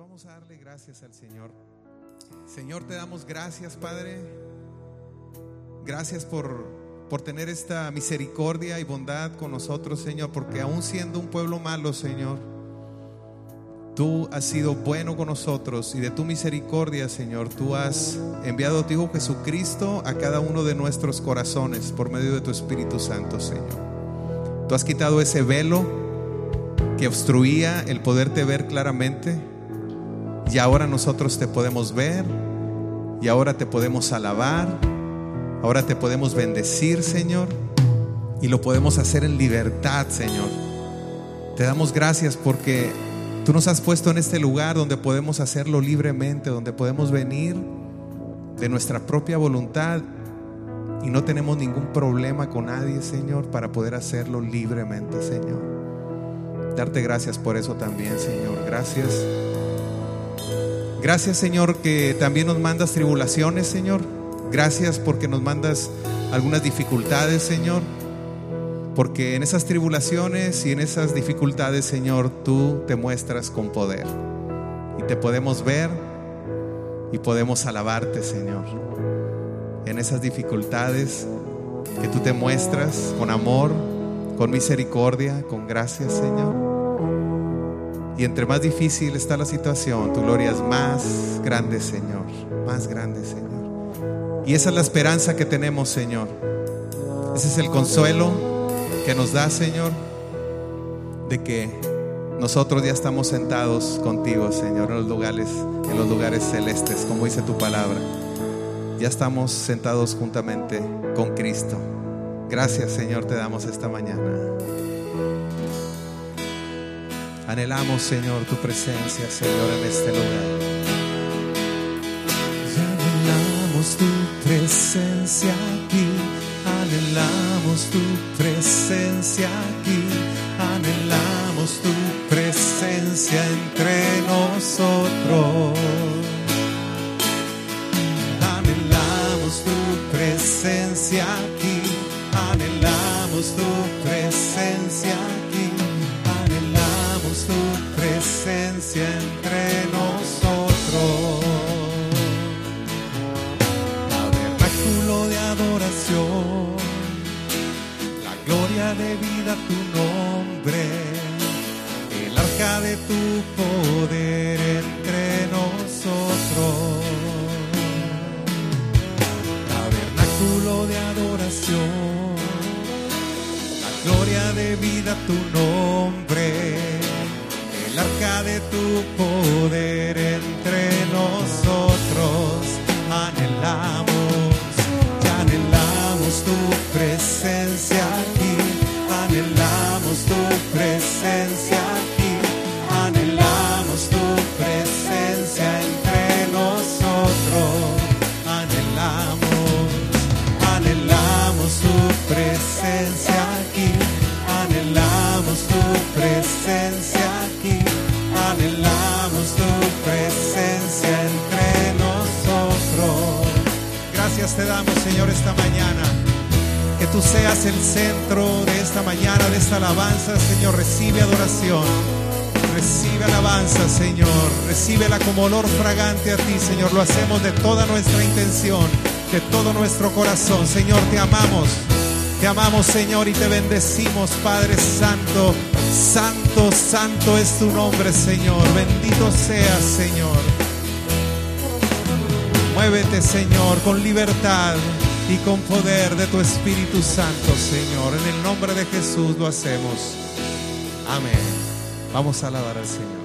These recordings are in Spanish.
Vamos a darle gracias al Señor. Señor, te damos gracias, Padre. Gracias por tener esta misericordia y bondad con nosotros, Señor, porque aún siendo un pueblo malo, Señor, tú has sido bueno con nosotros, y de tu misericordia, Señor, tú has enviado a tu Hijo Jesucristo a cada uno de nuestros corazones por medio de tu Espíritu Santo, Señor. Tú has quitado ese velo que obstruía el poderte ver claramente, y ahora nosotros te podemos ver, y ahora te podemos alabar, ahora te podemos bendecir, Señor, y lo podemos hacer en libertad, Señor. Te damos gracias porque tú nos has puesto en este lugar donde podemos hacerlo libremente, donde podemos venir de nuestra propia voluntad y no tenemos ningún problema con nadie, Señor, para poder hacerlo libremente, Señor. Darte gracias por eso también, Señor. Gracias. Gracias, Señor, que también nos mandas tribulaciones, Señor. Gracias porque nos mandas algunas dificultades, Señor, porque en esas tribulaciones y en esas dificultades, Señor, tú te muestras con poder y te podemos ver y podemos alabarte, Señor. En esas dificultades que tú te muestras con amor, con misericordia, con gracia, Señor. Y entre más difícil está la situación, tu gloria es más grande, Señor, más grande, Señor. Y esa es la esperanza que tenemos, Señor. Ese es el consuelo que nos da, Señor, de que nosotros ya estamos sentados contigo, Señor, en los lugares celestes, como dice tu palabra. Ya estamos sentados juntamente con Cristo. Gracias, Señor, te damos esta mañana. Anhelamos, Señor, tu presencia, Señor, en este lugar. Anhelamos tu presencia aquí. Anhelamos tu presencia aquí. Anhelamos tu presencia entre nosotros. Anhelamos tu presencia aquí. Anhelamos tu presencia aquí. Anhelamos tu presencia entre nosotros. Tabernáculo de adoración, la gloria de vida tu nombre, el arca de tu poder entre nosotros. Tabernáculo de adoración, la gloria de vida tu nombre, el arca de tu poder entre nosotros. Anhelamos, ya anhelamos tu presencia aquí. Anhelamos tu presencia aquí. Anhelamos tu presencia entre nosotros. Anhelamos tu presencia aquí. Anhelamos tu presencia aquí. Anhelamos tu presencia entre nosotros. Gracias te damos, Señor, esta mañana. Que tú seas el centro de esta mañana, de esta alabanza, Señor. Recibe adoración, recibe alabanza, Señor. Recíbela como olor fragante a ti, Señor. Lo hacemos de toda nuestra intención, de todo nuestro corazón. Señor, te amamos, Señor, y te bendecimos, Padre Santo. Santo, santo es tu nombre, Señor. Bendito seas, Señor. Muévete, Señor, con libertad y con poder de tu Espíritu Santo, Señor. En el nombre de Jesús lo hacemos. Amén. Vamos a alabar al Señor.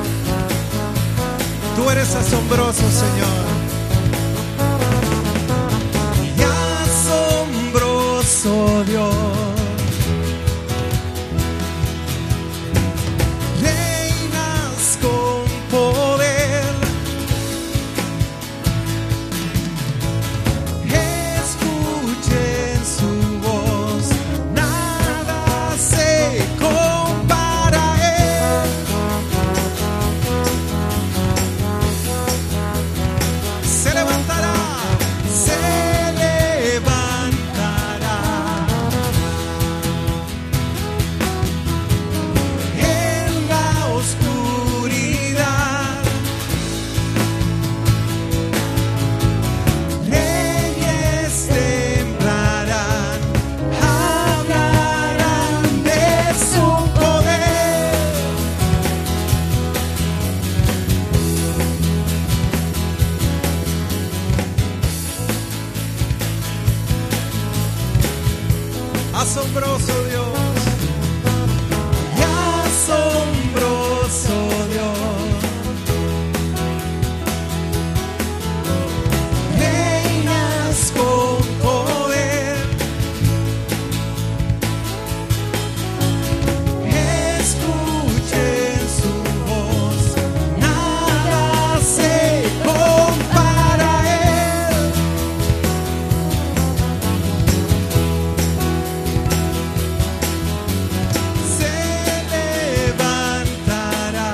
Tú eres asombroso, Señor. Asombroso Dios. Y asombroso Dios. Reinas con poder. Escuchen su voz. Nada se compara a él. Se levantará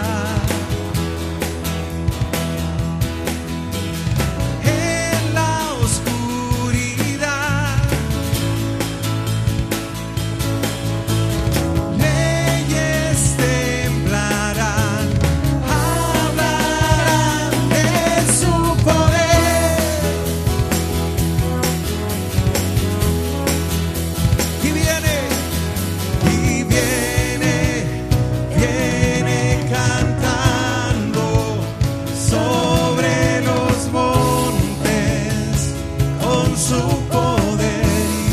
en la oscuridad. Leyes temblarán, hablarán de su poder. Y viene cantando sobre los montes con su poder.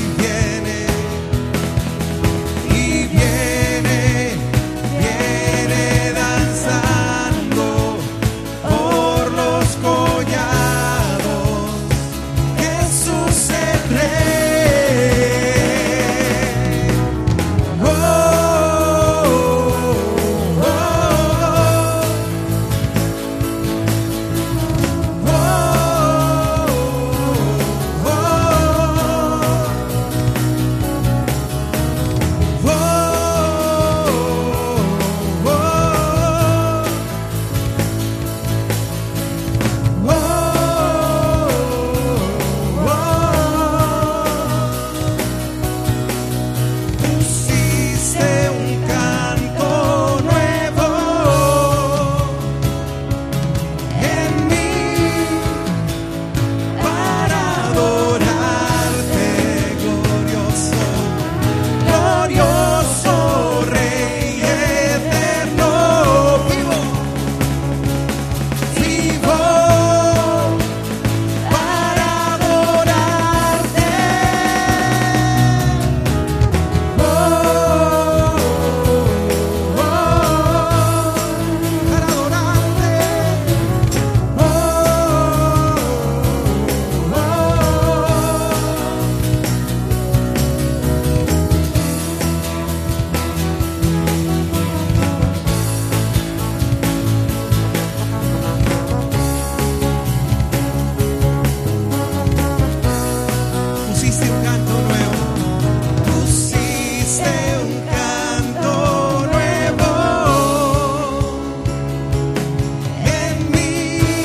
Y viene danzando por los collados. Jesús el Rey. Oh, oh, pusiste un canto nuevo en mí para adorarte, glorioso, glorioso Rey eterno, vivo, vivo para adorarte. Para adorarte. Pusiste un canto nuevo. Pusiste un canto nuevo en mí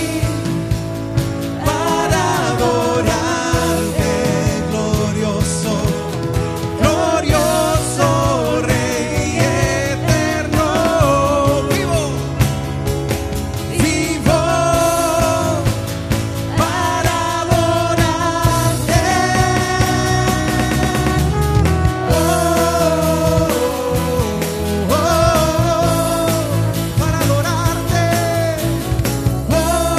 para adorarte, glorioso, glorioso Rey eterno, vivo, vivo para adorarte. Oh, oh, para adorarte. Oh,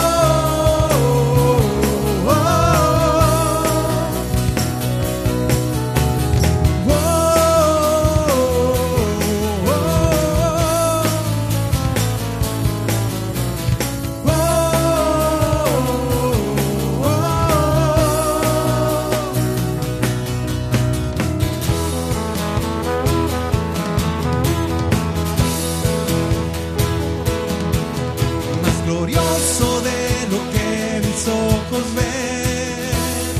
más glorioso de lo que mis ojos ven,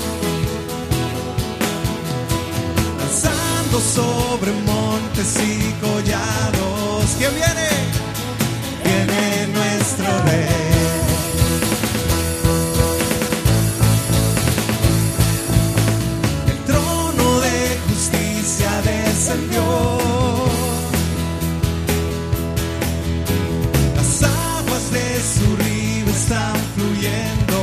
danzando sobre montes y collados. ¿Quién viene? Viene nuestro Rey. El trono de justicia descendió. Las aguas de su río están fluyendo,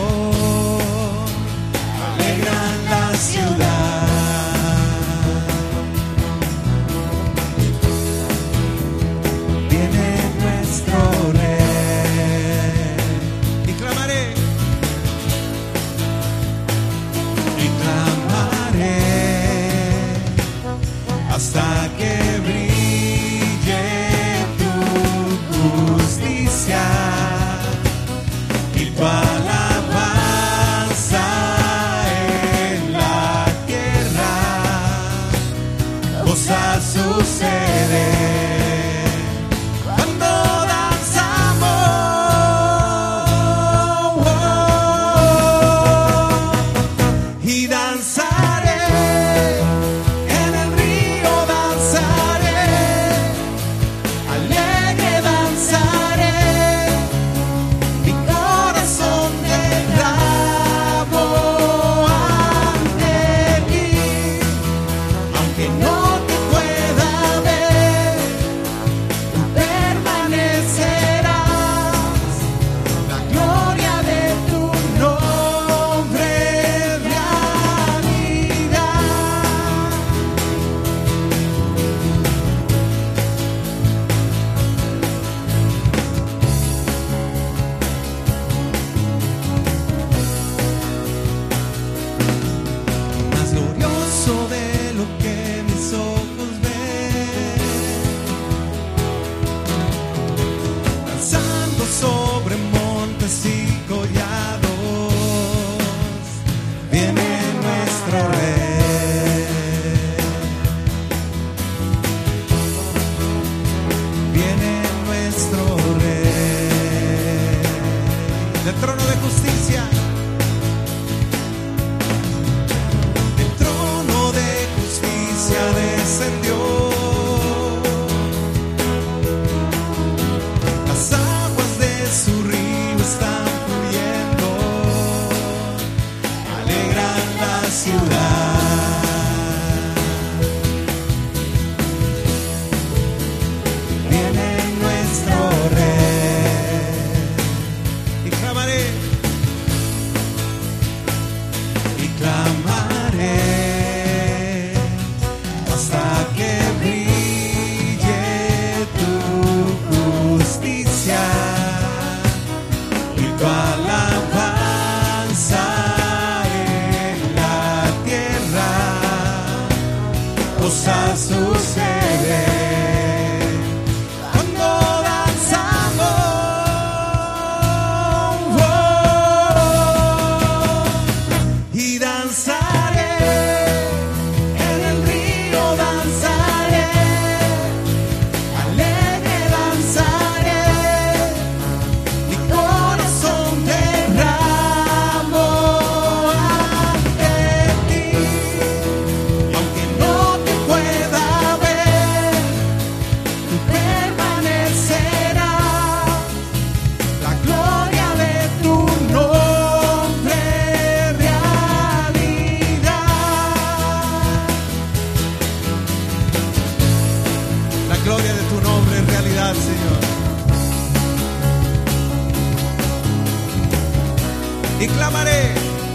alegran la ciudad. Viene nuestro Rey. hasta que brille tu justicia y tu alabanza en la tierra. Cosas suceden cuando danzamos, y danzaré en el río, danzaré, alegre danzaré, mi corazón derramo ante ti, aunque no te pueda ver, tú permanecerás, la gloria de tu nombre es realidad. Más glorioso de lo que mis ojos ven, danzando sobre montes y collados, viene nuestro Rey, viene nuestro Rey, del trono de justicia. El trono de justicia descendió, las aguas de su río están fluyendo, alegran la ciudad. Viene nuestro Rey, y clamaré hasta que brille tu justicia y tu alabanza en la tierra. Cosas suceden cuando danzamos, y danzaré en el río, danzaré, alegre danzaré, mi corazón derramo ante ti, aunque no te pueda ver, tú permanecerás, la gloria de tu nombre es realidad. La gloria de tu nombre es realidad, Señor. Y clamaré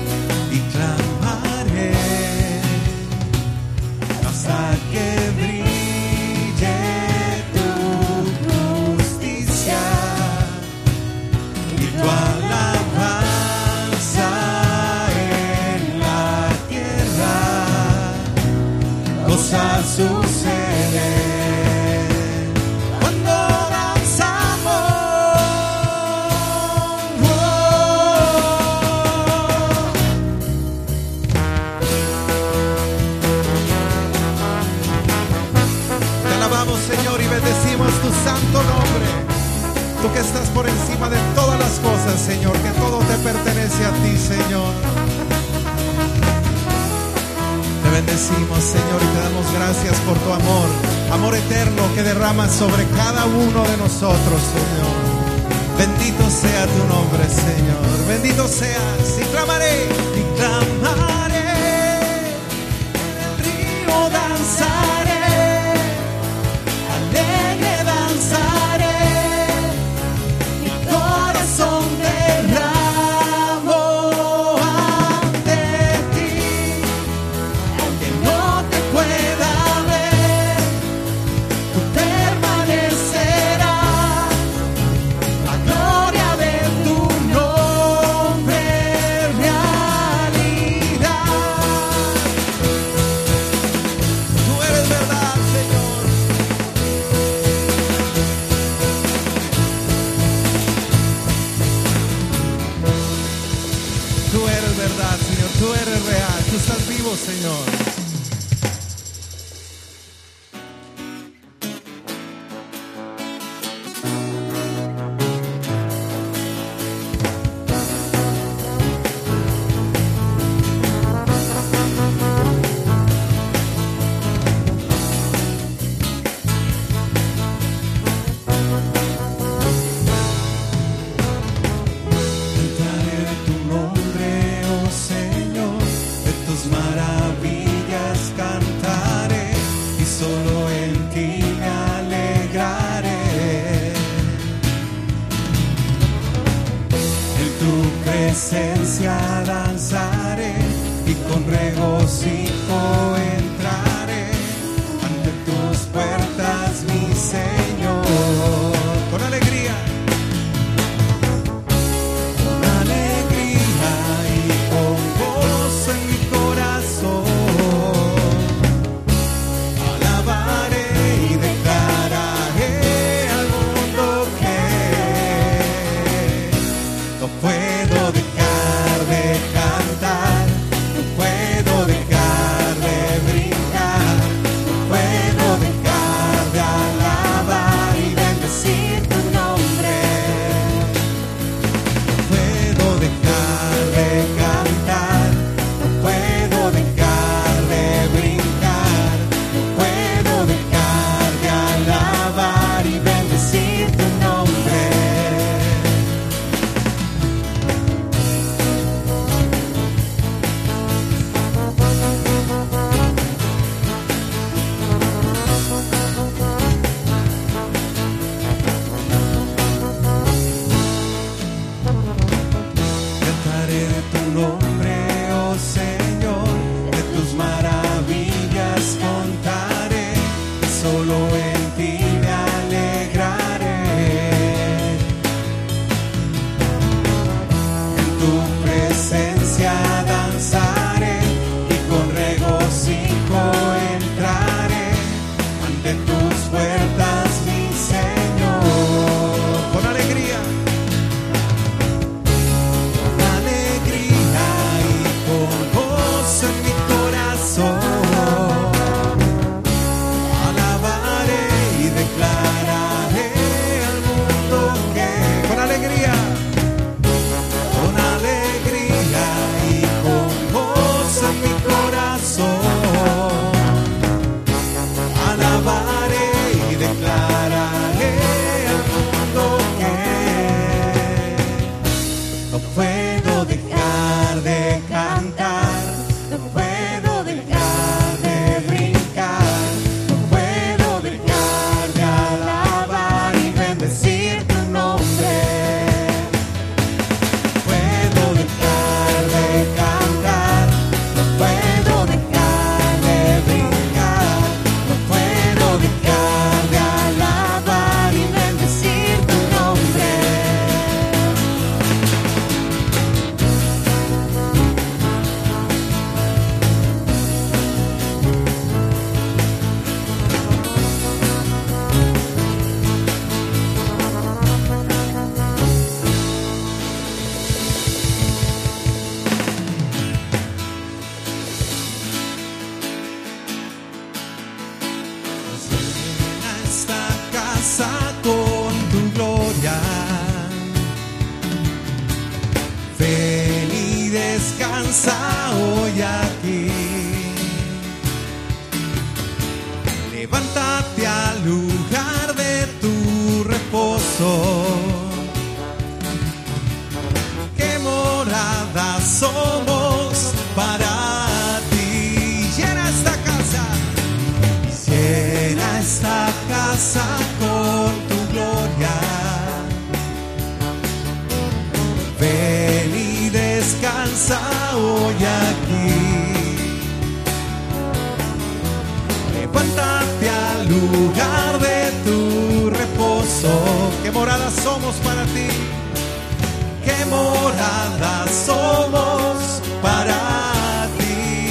hasta que brille tu justicia y tu alabanza en la tierra. Cosas suceden cuando danzamos. Te alabamos, Señor, y bendecimos tu santo nombre. Tú que estás por encima de todas las cosas, Señor, que todo te pertenece a ti, Señor. Te bendecimos, Señor, y te damos gracias por tu amor, amor eterno que derramas sobre cada uno de nosotros, Señor. Bendito sea tu nombre, Señor. Bendito seas. Y clamaré, en el río danzaré, alegre danzaré, mi corazón derramo ante ti, aunque no te pueda ver, tú permanecerás, la gloria de tu nombre es realidad. presencia danzaré y con regocijo entraré ante tus puertas, mi Señor. Con alegría. Con alegría y con gozo en mi corazón, alabaré y declararé al mundo que no puedo dejar de cantar, no puedo dejar de brincar, no puedo dejar de alabar y bendecir tu nombre. No puedo dejar de cantar, no puedo dejar de brincar, no puedo dejar de alabar y bendecir tu nombre. Cantaré de tu nombre, oh Señor, de tus maravillas contaré, y solo en ti me alegraré. En tu presencia danzaré y con regocijo entraré ante tus puertas, mi Señor. Con alegría. Con alegría y con gozo en mi corazón, alabaré y declararé al mundo que Con alegría. con alegría y con gozo en mi corazón, alabaré y declararé al mundo que no puedo dejar de cantar, no puedo dejar de brincar, no puedo dejar de alabar y bendecir tu nombre. No puedo dejar de cantar, no puedo dejar de brincar, no puedo dejar de alabar y bendecir tu nombre. Llena esta casa con tu gloria, ven y descansa hoy aquí. Levántate al lugar de tu reposo. Qué morada somos para ti. Llena esta casa. Llena esta casa con tu gloria, ven y descansa hoy aquí. Levántate al lugar de tu reposo. Qué morada somos para ti. Qué morada somos para ti.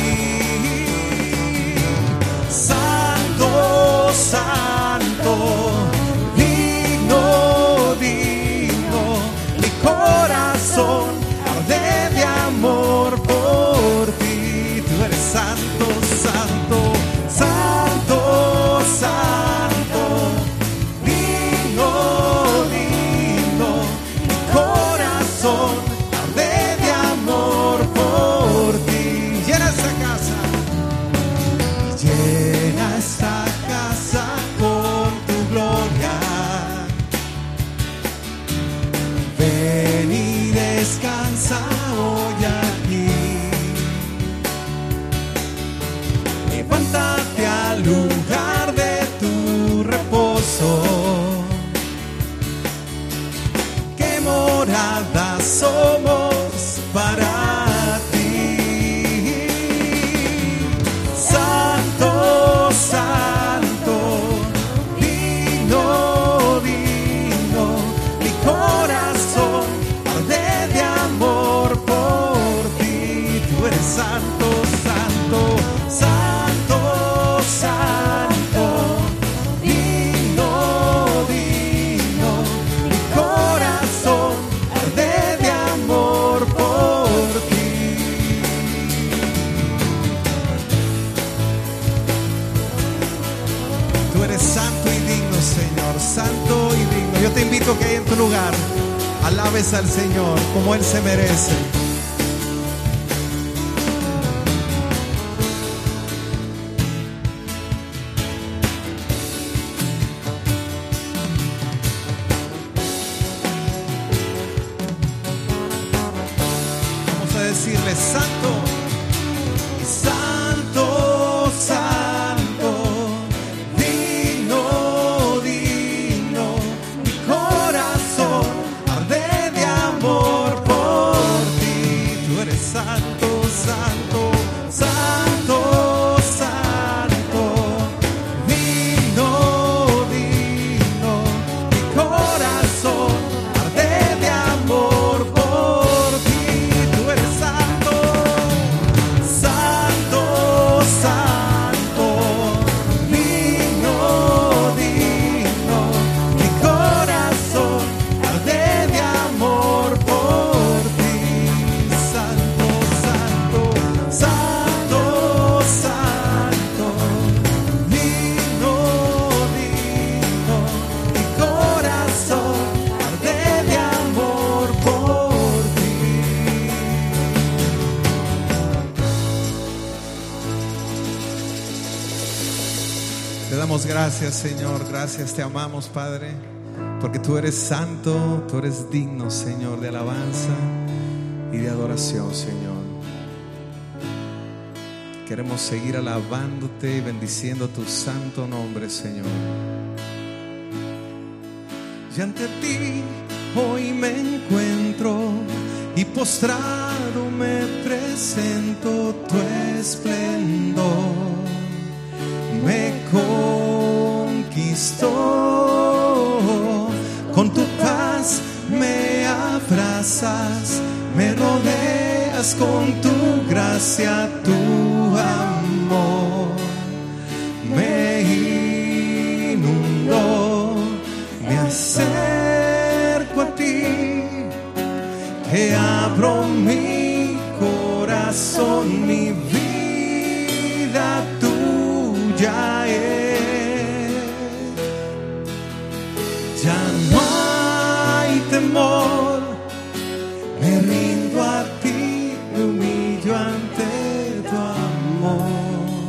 Santo, santo, digno, digno, mi corazón arde de amor por ti. Tú eres santo, Llena esta casa con tu gloria. Ven y descansa hoy aquí. Levántate al lugar de tu reposo. Qué morada somos para ti. Santo, santo, digno, digno, mi corazón arde de amor por ti. Tú eres santo, santo, santo, santo, digno, digno, mi corazón arde de amor por ti. Tú eres santo y digno, Señor, santo y digno. Yo te invito a que ahí en tu lugar alabes al Señor como Él se merece. Vamos a decirle santo, santo, santo, digno, digno, mi corazón arde de amor por ti. Tú eres santo, santo, santo, santo, digno, digno, mi corazón arde de amor por ti. Tú eres santo, santo, santo, digno, digno, mi corazón arde de amor por ti. Santo, santo, santo, santo, digno, digno, mi corazón arde de amor por ti. Te damos gracias, Señor. Gracias, te amamos, Padre, porque tú eres santo, tú eres digno, Señor, de alabanza y de adoración, Señor. Queremos seguir alabándote y bendiciendo tu santo nombre, Señor. Y ante ti hoy me encuentro y postrado me presento. Tu esplendor me conquistó. Con tu paz me abrazas, me rodeas con tu gracia, tu amor me inundó. Me acerco a ti, te abro mi corazón, mi vida tuya es. Ya no hay temor, me rindo a ti, me humillo ante tu amor.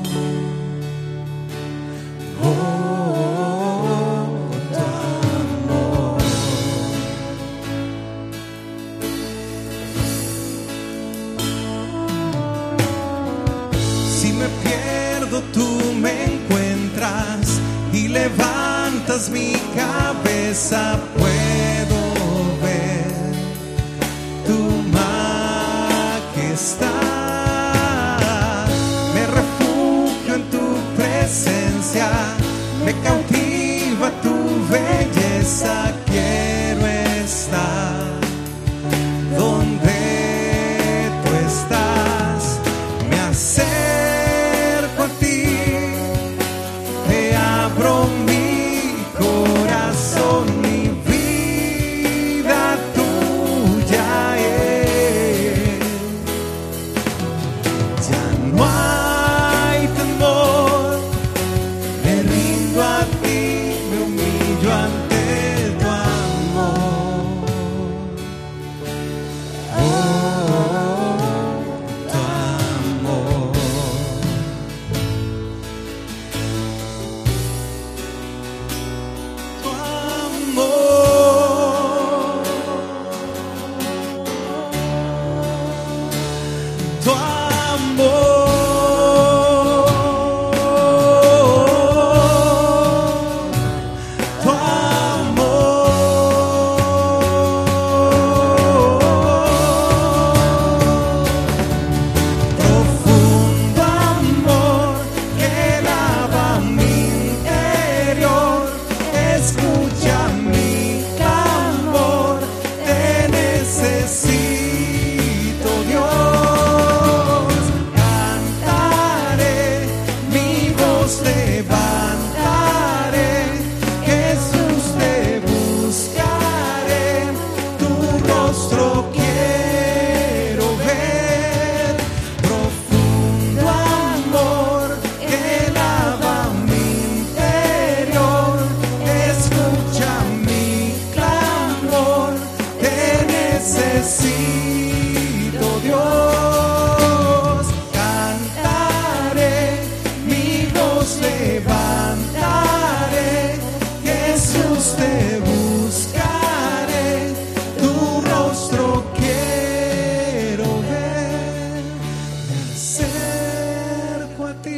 Tú me encuentras y levantas mi cabeza, puedo ver tu majestad. Me refugio en tu presencia, me cautiva tu belleza. Quiero estar donde tú estás. Me acerco a ti, te abro mi corazón, mi vida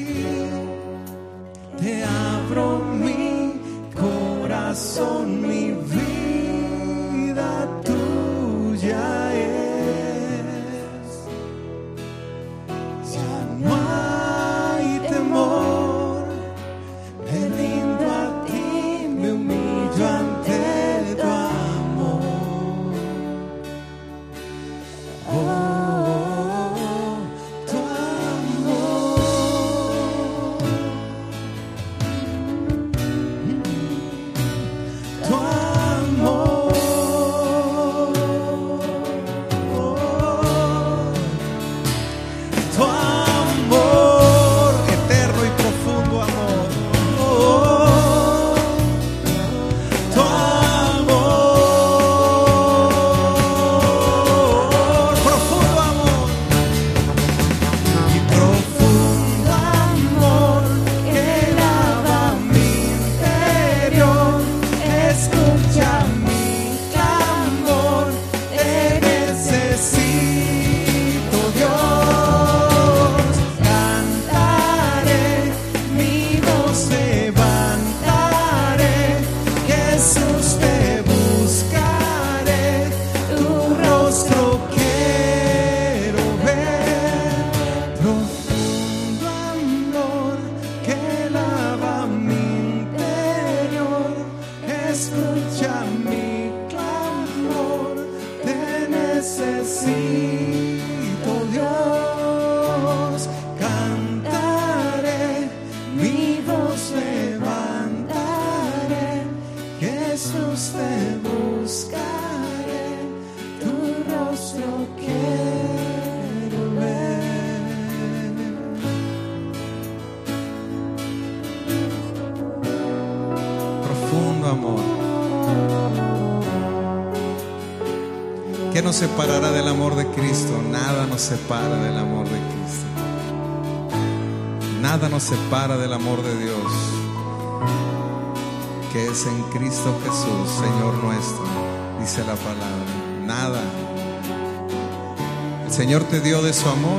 Te abro mi corazón, mi vida tuya es. Ya no hay temor, me rindo a ti, me humillo ante tu amor. Oh, tu amor. Tu amor, tu amor, eterno y profundo amor, tu amor, profundo amor, y profundo amor que lava mi interior. Escucha mi clamor, te necesito, Dios. Cantaré, mi voz levantaré, Jesús te buscaré, tu rostro quiero ver. Profundo amor que lava mi interior. Escucha mi clamor, te necesito, Dios. Cantaré, mi voz levantaré, Jesús te buscaré, tu rostro quiero ver. Profundo amor. ¿Qué nos separará del amor de Cristo? Nada nos separa del amor de Cristo. Nada nos separa del amor de Dios, que es en Cristo Jesús, Señor nuestro, dice la palabra. Nada. El Señor te dio de su amor.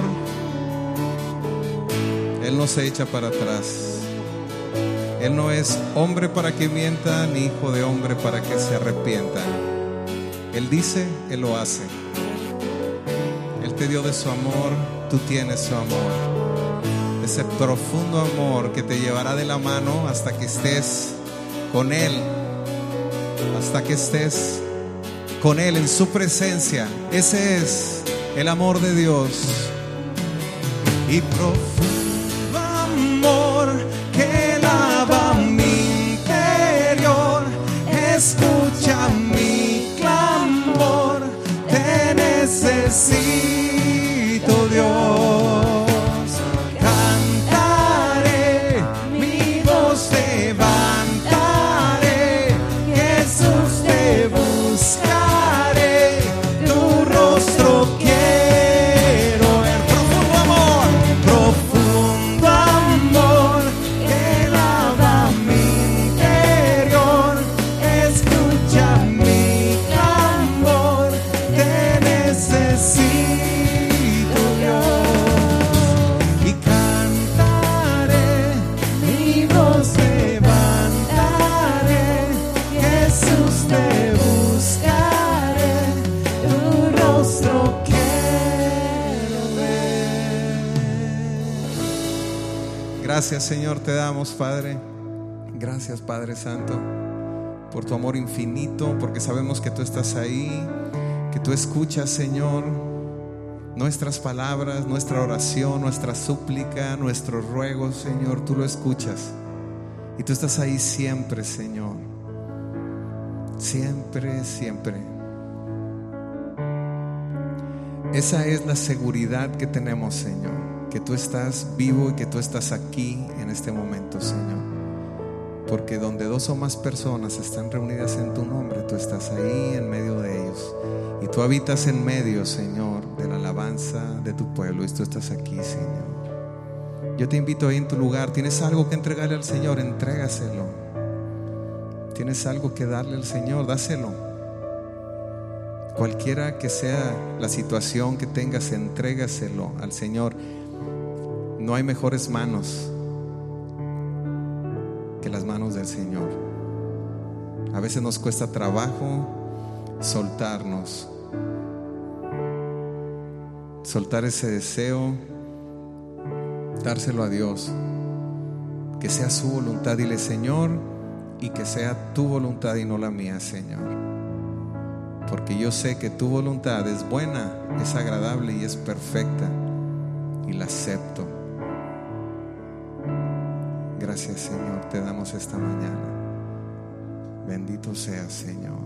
Él no se echa para atrás. Él no es hombre para que mienta, ni hijo de hombre para que se arrepienta. Él dice, Él lo hace. Él te dio de su amor, tú tienes su amor. Ese profundo amor que te llevará de la mano hasta que estés con Él. Hasta que estés con Él en su presencia. Ese es el amor de Dios. Y profundo amor que lava mi interior. Escucha mi clamor, te necesito, Dios. Cantaré, mi voz levantaré, Jesús te buscaré, tu rostro quiero ver. Profundo amor, profundo amor que lava mi interior. Escucha mi clamor, te necesito, Dios. Y cantaré, mi voz levantaré, Jesús te buscaré, tu rostro quiero ver. Gracias, Señor, te damos, Padre. Gracias, Padre Santo, por tu amor infinito, porque sabemos que tú estás ahí, que tú escuchas, Señor, nuestras palabras, nuestra oración, nuestra súplica, nuestros ruegos, Señor. Tú lo escuchas y tú estás ahí siempre, Señor. Siempre, siempre. Esa es la seguridad que tenemos, Señor, que tú estás vivo y que tú estás aquí en este momento, Señor. Porque donde dos o más personas están reunidas en tu nombre, tú estás ahí en medio de ellos. Y tú habitas en medio, Señor, de la alabanza de tu pueblo. Y tú estás aquí, Señor. Yo te invito ahí en tu lugar. ¿Tienes algo que entregarle al Señor? Entrégaselo. ¿Tienes algo que darle al Señor? Dáselo. Cualquiera que sea la situación que tengas, entrégaselo al Señor. No hay mejores manos que las manos del Señor. A veces nos cuesta trabajo soltarnos, soltar ese deseo, dárselo a Dios, que sea su voluntad. Dile: Señor, y que sea tu voluntad y no la mía, Señor, porque yo sé que tu voluntad es buena, es agradable y es perfecta, y la acepto. Gracias, Señor, te damos esta mañana. Bendito seas, Señor.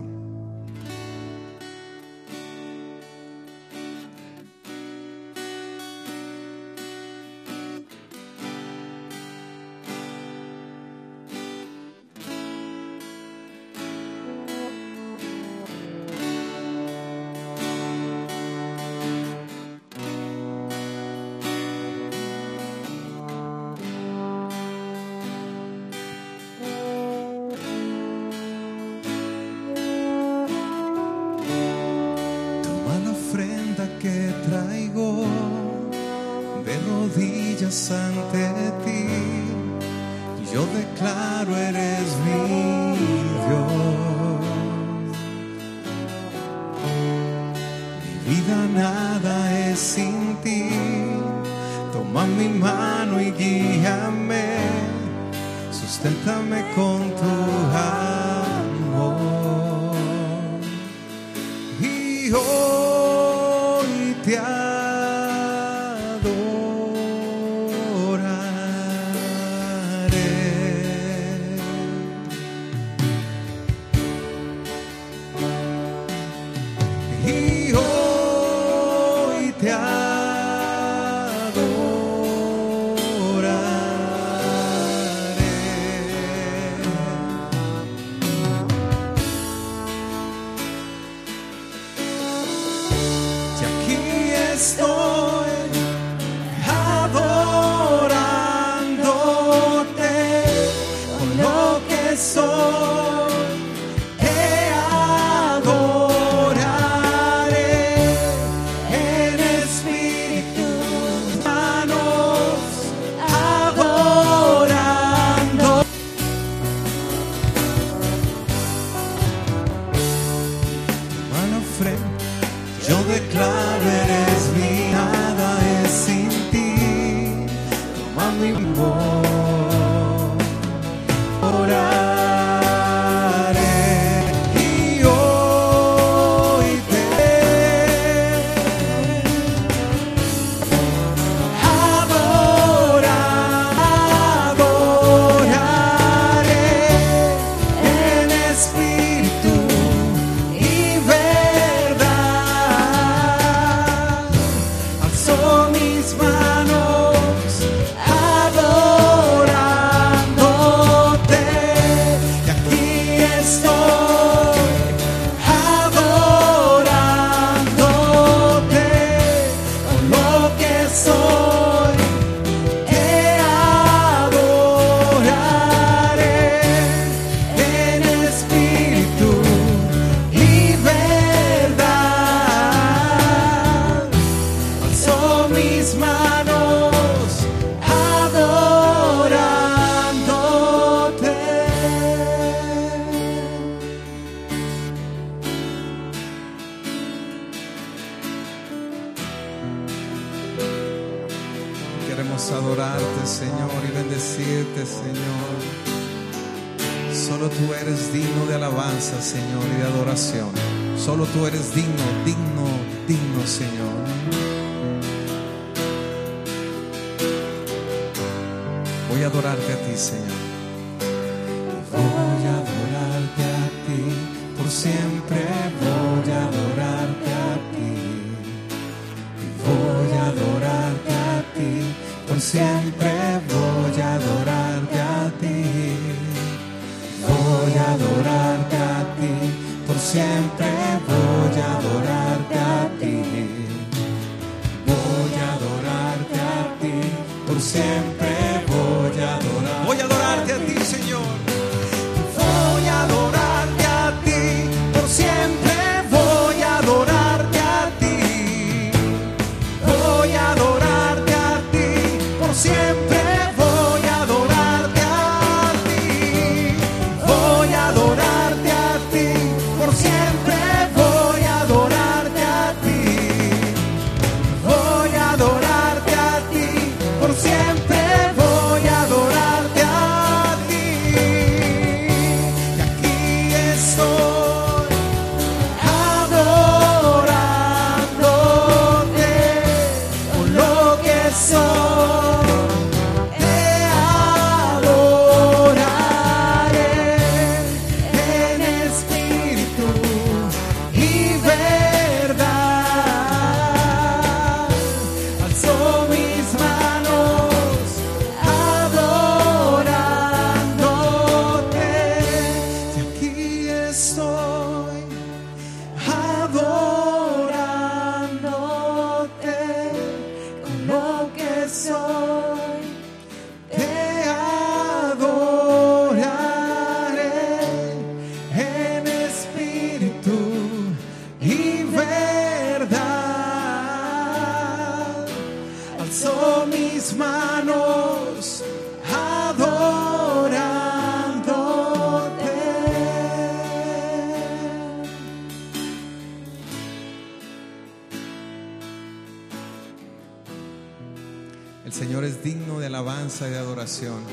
Que traigo de rodillas ante ti, yo declaro: eres mi Dios. Mi vida nada es sin ti. Toma mi mano y guíame, susténtame con tu amor. Y te adoraré, y hoy te adoraré. Y aquí estoy adorándote con lo que soy. Te adoraré en espíritu, manos adorando. Mano frente, yo declaro: eres mi, nada es sin ti. Toma mi voz, oraré, y hoy te adoraré en espíritu y verdad. Alzo mis manos adorándote, y aquí estoy adorándote con lo que soy. Te adoraré en espíritu y verdad. Alzo mis manos adorándote. Queremos adorarte, Señor, y bendecirte, Señor. Solo tú eres digno de alabanza, Señor, y de adoración. Solo tú eres digno, digno, digno, Señor. Voy a adorarte a ti, Señor. Voy a adorarte a ti, por siempre voy a adorarte a ti. Voy a adorarte a ti, por siempre voy a adorarte a ti. Voy a adorarte a ti, por siempre voy a adorarte a ti. Voy a adorarte a ti, por siempre voy a adorar. Voy a adorarte a ti, Señor. Voy a adorarte a ti, por siempre voy a adorarte a ti. Voy a adorarte a ti, por siempre alabanza y de adoración.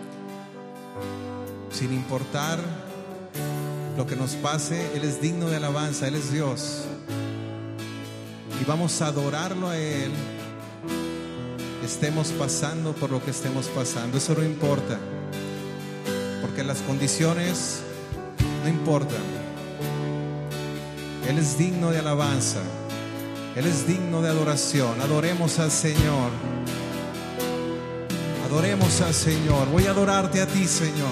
Sin importar lo que nos pase, Él es digno de alabanza, Él es Dios. Y vamos a adorarlo a Él, estemos pasando por lo que estemos pasando. Eso no importa, porque las condiciones no importan. Él es digno de alabanza, Él es digno de adoración. Adoremos al Señor, adoremos al Señor. Voy a adorarte a ti, Señor.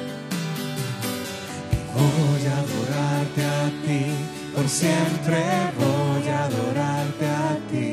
Voy a adorarte a ti, por siempre voy a adorarte a ti.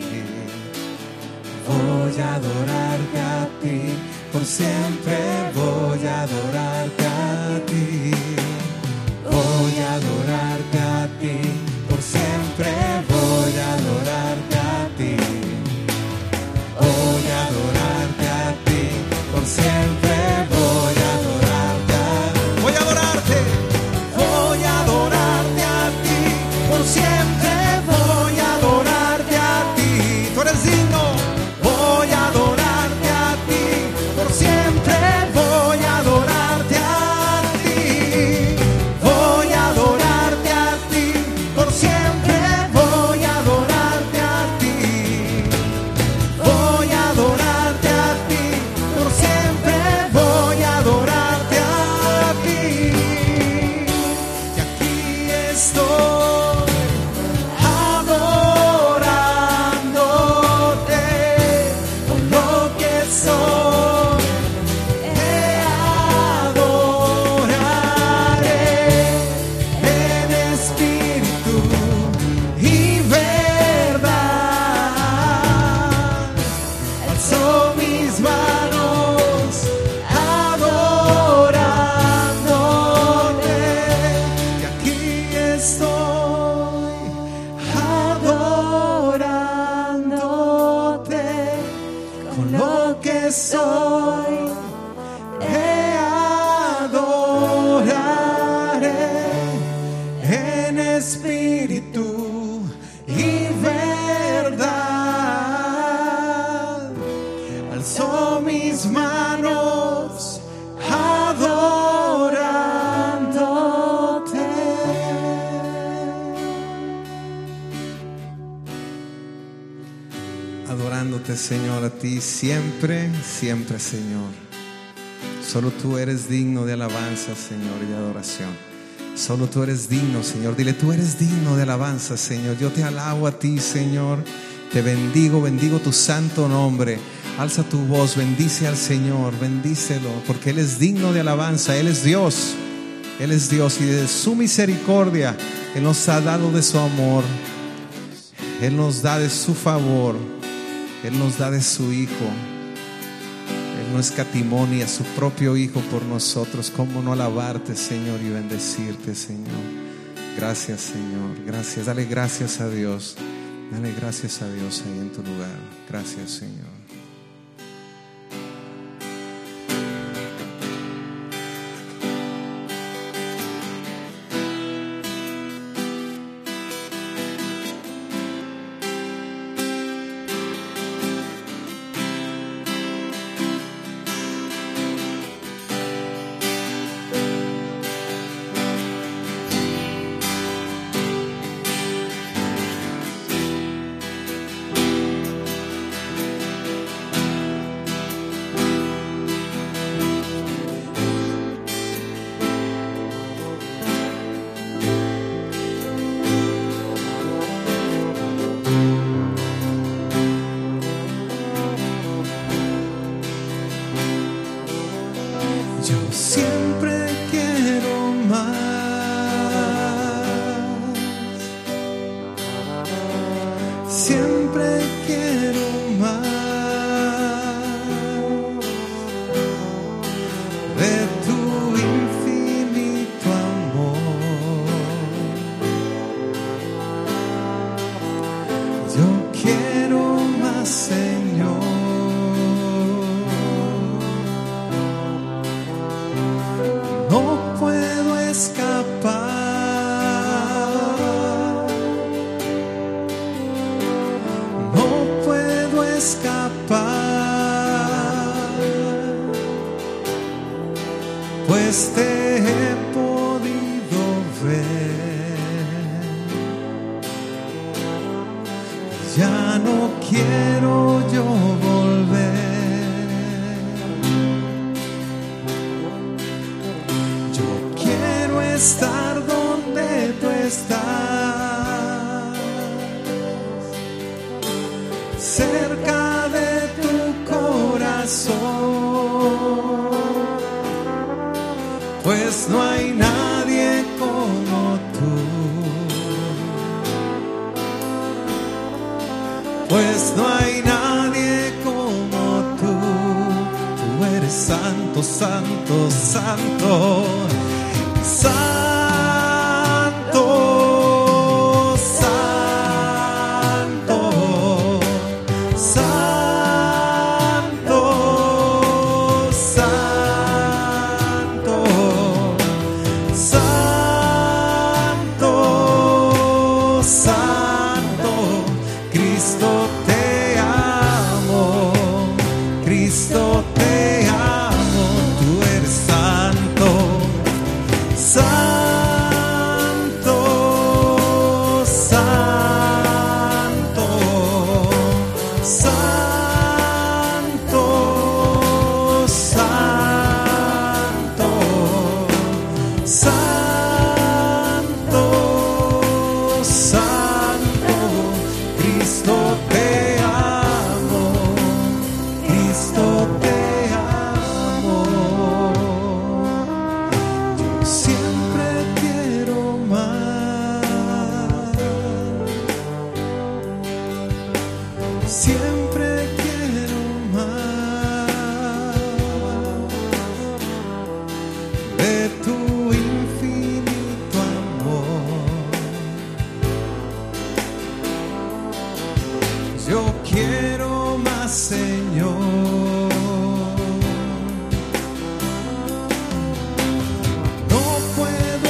Voy a adorarte a ti, por siempre voy a adorarte a ti. Voy a adorarte a ti, por siempre voy a adorarte a ti. Voy a adorarte a ti, por siempre voy a adorarte a ti. Voy a adorarte. Voy a adorarte a ti, por siempre voy a adorarte a ti. Tú eres digno. Voy a adorarte a ti, por siempre voy a adorarte a ti. Voy a adorarte a ti, por siempre voy a adorarte a ti. Voy a adorarte a ti, por siempre voy a adorarte a ti. Y aquí estoy adorándote con lo que soy. Te adoraré en espíritu y verdad. Alzo mis manos adorándote. Y aquí estoy adorándote con lo que soy. Te adoraré en espíritu y verdad. Alzo mis manos adorándote. Adorándote, Señor, a ti siempre, siempre, Señor. Solo tú eres digno de alabanza, Señor, y de adoración. Solo tú eres digno, Señor. Dile, tú eres digno de alabanza, Señor. Yo te alabo a ti, Señor. Te bendigo, bendigo tu santo nombre. Alza tu voz, bendice al Señor, bendícelo, porque Él es digno de alabanza. Él es Dios. Él es Dios, y de su misericordia Él nos ha dado de su amor. Él nos da de su favor. Él nos da de su Hijo. Él no escatimó ni a su propio Hijo por nosotros. ¿Cómo no alabarte, Señor, y bendecirte, Señor? Gracias, Señor. Gracias. Dale gracias a Dios. Dale gracias a Dios ahí en tu lugar. Gracias, Señor. siempre quiero más de tu infinito amor. Yo quiero más, Señor. No puedo escapar, no pues te he podido ver. Ya no quiero yo volver. Yo quiero estar donde tú estás, cerca de tu corazón, pues no hay nadie como tú, pues no hay nadie como tú. Tú eres santo, santo, santo, santo, santo, santo, santo, santo, santo. Cristo te amo, Cristo te amo. Tú eres santo, santo, santo, santo, santo, santo, santo. Cristo te amo, Cristo te amo. Yo siempre quiero más, siempre quiero más de tu infinito amor. Yo quiero más, Señor. No puedo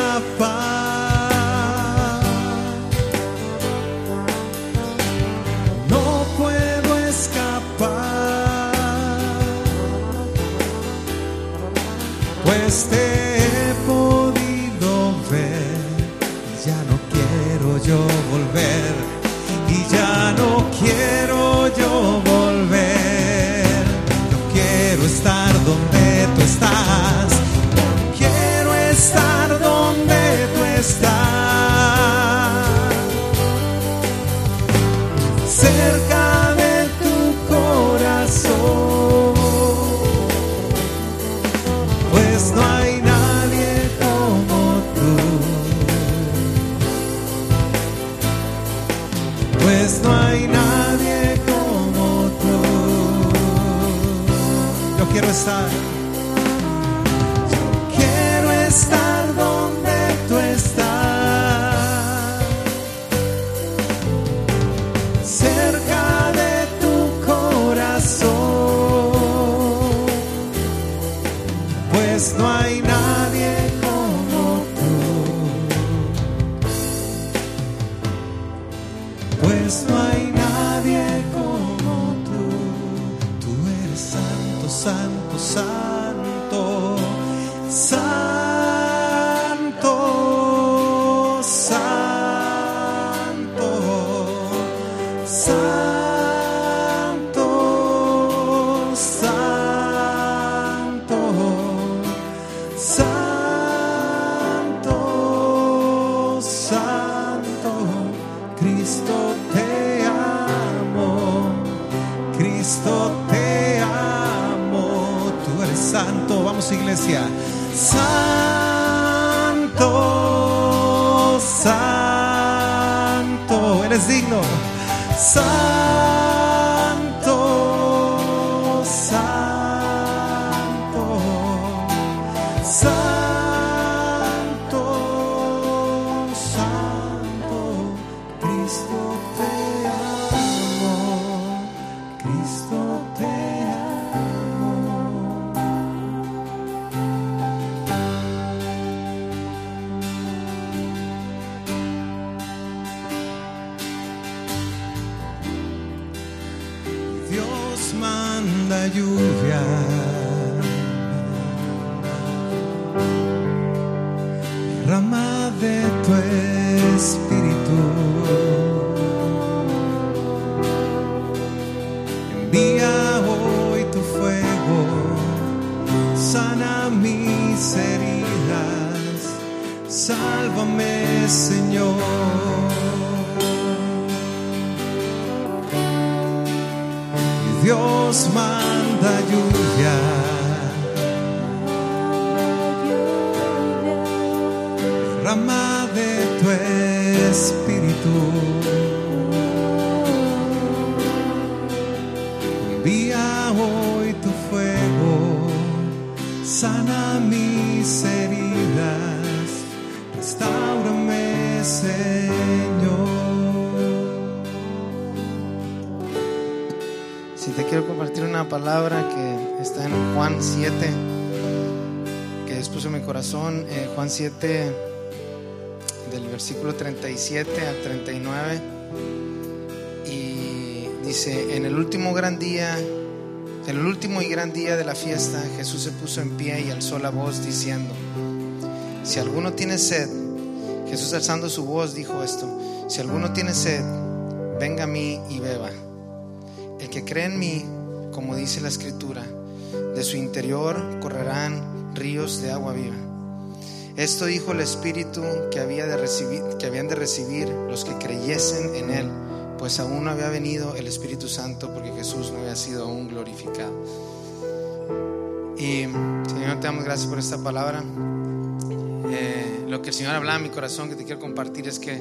escapar, no puedo escapar, pues te he podido ver. Ya no quiero yo volver, y ya no quiero yo volver. Yo quiero estar donde tú estás, quiero estar donde tú estás, cerca de tu corazón, pues no hay nadie como tú, pues no hay nadie como tú. Yo quiero estar, yo quiero estar donde tú estás, cerca de tu corazón, pues no hay nadie como tú, pues no hay nadie como tú. Tú eres santo, santo, santo, santo, santo, santo, santo, santo, santo. Cristo te amo, Cristo te amo. Tú eres santo. Vamos, iglesia. Santo, santo, eres digno. Santo, santo, santo, santo. Cristo te amo, Cristo te amo. Dios manda lluvia mis heridas, sálvame, Señor. Y Dios manda lluvia, derrama de tu espíritu. Envía hoy tu fuego, sana mis heridas, restáurame, Señor. Si te quiero compartir una palabra que está en Juan 7, que Dios puso en mi corazón, Juan 7, del versículo 37 al 39, y dice: en el último y gran día de la fiesta, Jesús se puso en pie y alzó la voz diciendo: si alguno tiene sed, Jesús alzando su voz dijo esto: si alguno tiene sed, venga a mí y beba. El que cree en mí, como dice la Escritura, de su interior correrán ríos de agua viva. Esto dijo el Espíritu que habían de recibir los que creyesen en él, pues aún no había venido el Espíritu Santo, porque Jesús no había sido aún glorificado. Y Señor, te damos gracias por esta palabra. Lo que el Señor hablaba en mi corazón, que te quiero compartir, es que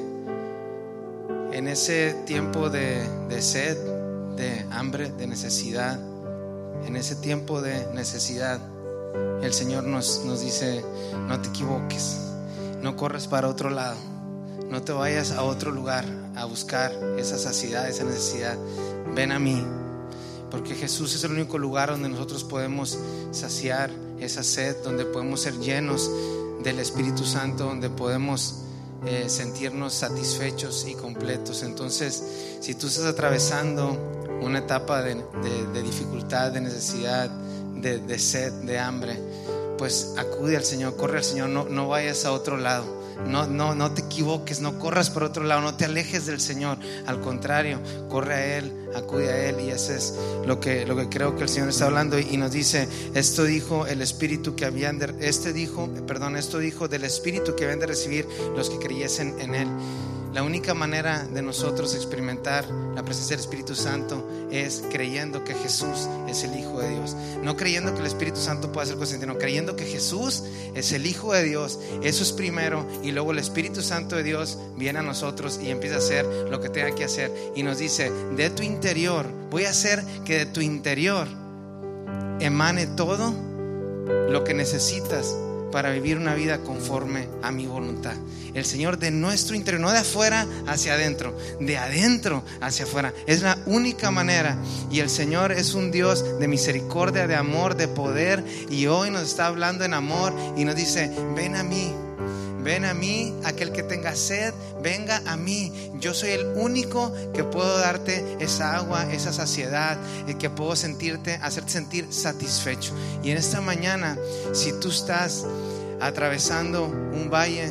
en ese tiempo de sed, de hambre, de necesidad, en ese tiempo de necesidad, el Señor nos dice: no te equivoques, no corras para otro lado, no te vayas a otro lugar a buscar esa saciedad, esa necesidad. Ven a mí, porque Jesús es el único lugar donde nosotros podemos saciar esa sed, donde podemos ser llenos del Espíritu Santo, donde podemos sentirnos satisfechos y completos. Entonces, si tú estás atravesando una etapa de dificultad, de necesidad, de sed, de hambre, pues acude al Señor, corre al Señor, no vayas a otro lado. No te equivoques, no corras por otro lado, no te alejes del Señor. Al contrario, corre a Él, acude a Él. Y eso es lo que creo que el Señor está hablando. Y nos dice: esto dijo el Espíritu que esto dijo del Espíritu que habían de recibir los que creyesen en Él. La única manera de nosotros experimentar la presencia del Espíritu Santo es creyendo que Jesús es el Hijo de Dios. No creyendo que el Espíritu Santo puede hacer cosas, sino creyendo que Jesús es el Hijo de Dios. Eso es primero, y luego el Espíritu Santo de Dios viene a nosotros y empieza a hacer lo que tenga que hacer. Y nos dice: de tu interior, voy a hacer que de tu interior emane todo lo que necesitas para vivir una vida conforme a mi voluntad. El Señor, de nuestro interior, no de afuera hacia adentro, de adentro hacia afuera. Es la única manera. Y el Señor es un Dios de misericordia, de amor, de poder. Y hoy nos está hablando en amor y nos dice: ven a mí. Ven a mí, aquel que tenga sed, venga a mí. Yo soy el único que puedo darte esa agua, esa saciedad, el que puedo hacerte sentir satisfecho. Y en esta mañana, si tú estás atravesando un valle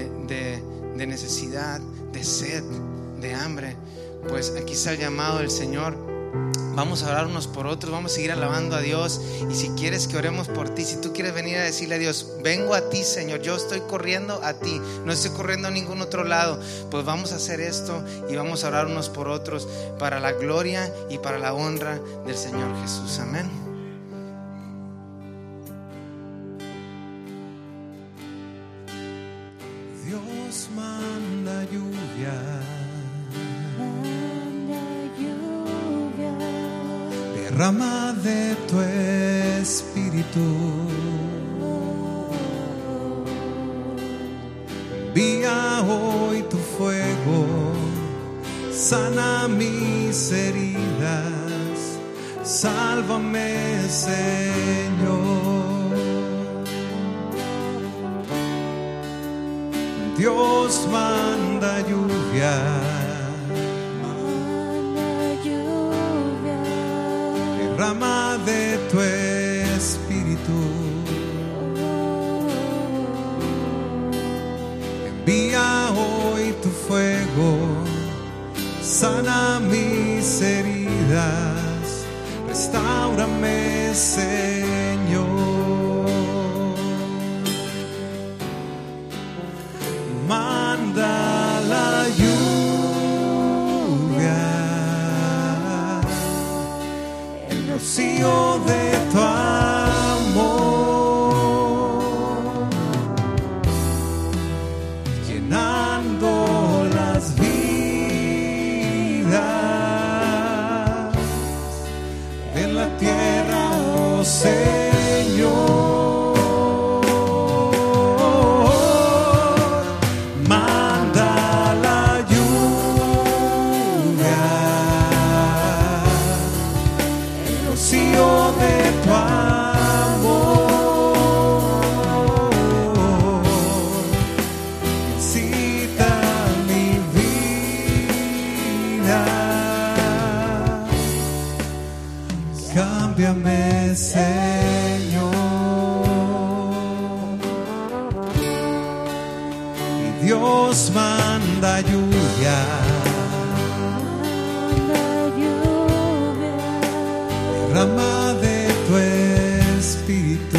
de necesidad, de sed, de hambre, pues aquí está el llamado del Señor. Vamos a orar unos por otros, vamos a seguir alabando a Dios. Y si quieres que oremos por ti, si tú quieres venir a decirle a Dios: vengo a ti, Señor, yo estoy corriendo a ti, no estoy corriendo a ningún otro lado, pues vamos a hacer esto y vamos a orar unos por otros para la gloria y para la honra del Señor Jesús. Amén. Dios manda lluvia, derrama de tu espíritu. Envía hoy tu fuego, sana mis heridas, sálvame, Señor. Dios manda lluvia, derrama de tu espíritu. Envía hoy tu fuego, sana mis heridas, restáurame, Señor. Dios manda lluvia, derrama de tu espíritu,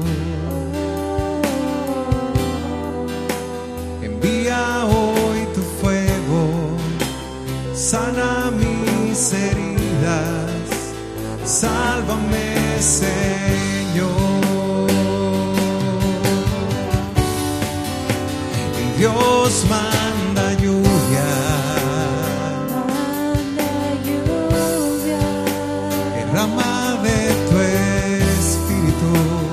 envía hoy tu fuego, sana mis heridas, sálvame, Señor. Dios manda lluvia, derrama de tu espíritu,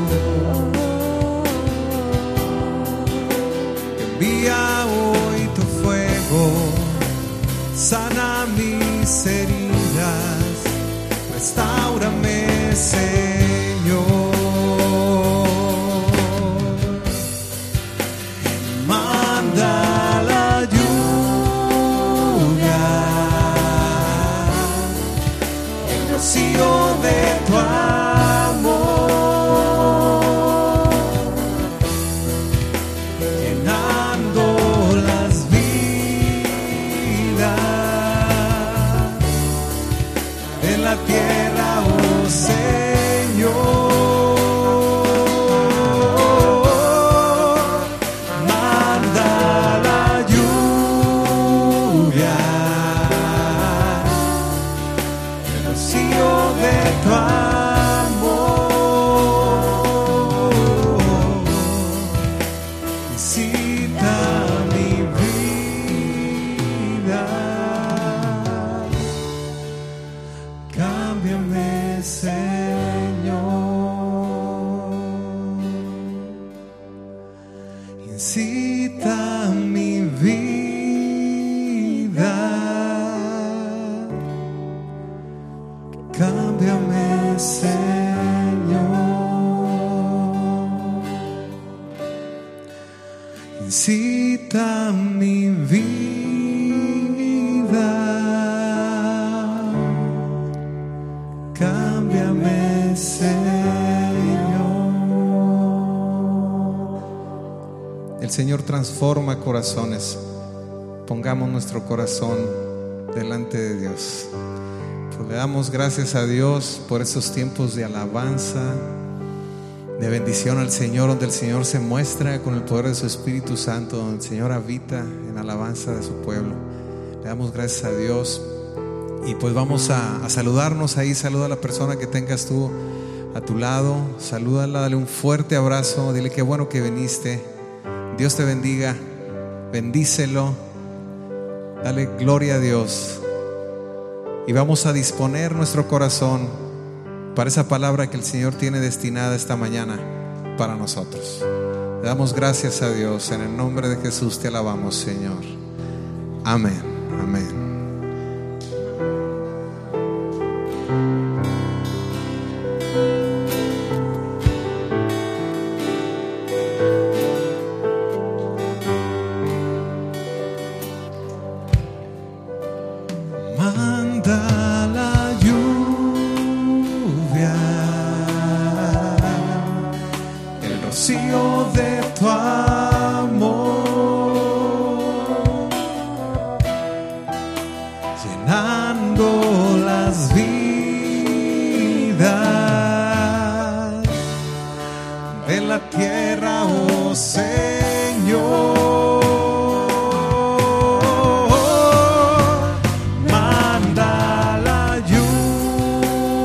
envía hoy tu fuego, sana mis heridas, restáurame, Señor. De tu amor, llenando las vidas de la tierra, oh Señor. Manda la lluvia, el rocío de tu amor, visita mi vida, cámbiame, Señor, incita mi vida, cámbiame, Señor, incita mi vida, cámbiame, Señor. El Señor transforma corazones. Pongamos nuestro corazón delante de Dios. Le damos gracias a Dios por esos tiempos de alabanza, de bendición al Señor, donde el Señor se muestra con el poder de su Espíritu Santo, donde el Señor habita en alabanza de su pueblo. Le damos gracias a Dios y pues vamos a saludarnos ahí. Saluda a la persona que tengas tú a tu lado, salúdala, dale un fuerte abrazo, dile qué bueno que viniste, Dios te bendiga, bendícelo, dale gloria a Dios. Y vamos a disponer nuestro corazón para esa palabra que el Señor tiene destinada esta mañana para nosotros. Le damos gracias a Dios. En el nombre de Jesús te alabamos, Señor. Amén. Amén.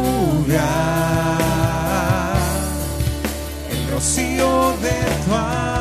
rocío de tu amor.